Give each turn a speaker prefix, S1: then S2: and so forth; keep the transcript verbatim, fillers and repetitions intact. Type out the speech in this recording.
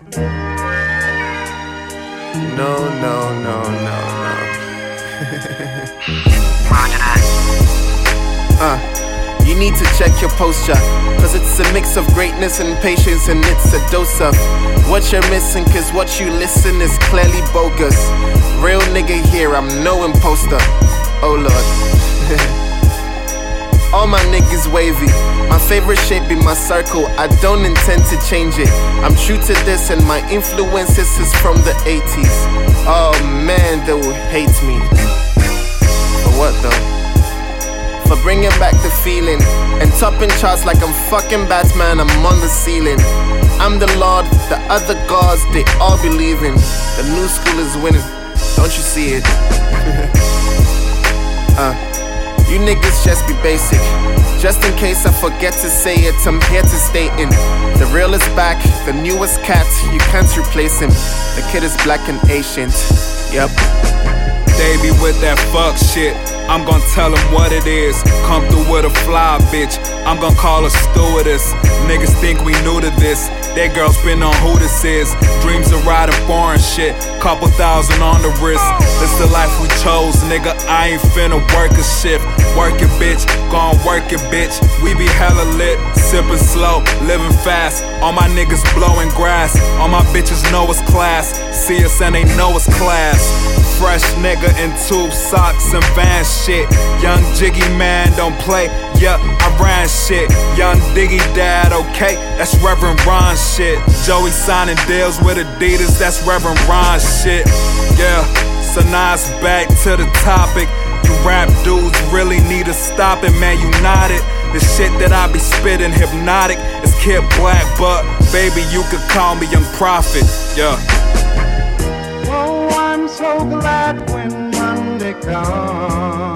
S1: No, no, no, no, no. uh, you need to check your posture, cause it's a mix of greatness and patience, and it's a dose of what you're missing, cause what you listen is clearly bogus. Real nigga here, I'm no imposter. Oh Lord. All my niggas wavy. My favorite shape be my circle, I don't intend to change it. I'm true to this and my influences is from the eighties. Oh man, they will hate me. For what though? For bringing back the feeling and topping charts like I'm fucking Batman, I'm on the ceiling. I'm the Lord, the other gods, they all believe in. The new school is winning, don't you see it? uh You niggas just be basic. Just in case I forget to say it, I'm here to state it. The real is back, the newest cat, you can't replace him. The kid is black and ancient, yep.
S2: They be with that fuck shit, I'm gon' tell them what it is. Come through with a fly bitch, I'm gon' call a stewardess. Niggas think we new to this, that girl spin on who this is. Dreams of riding foreign shit, couple thousand on the wrist. This the life we chose, nigga, I ain't finna work a shift. Work it bitch, gon' work it bitch. We be hella lit, sippin' slow, living fast. All my niggas blowing grass, all my bitches know it's class. See us and they know it's class. Fresh nigga in tube socks and Vans shit. Young Jiggy man don't play, yeah, I ran shit. Young Diggy dad, okay, that's Reverend Ron shit. Joey signing deals with Adidas, that's Reverend Ron shit. Yeah, so now it's back to the topic. You rap dudes really need to stop it, man, you not it. The shit that I be spitting hypnotic. It's Kid Black, but baby, you could call me Young Prophet, yeah.
S3: Oh, I'm so glad when Monday comes.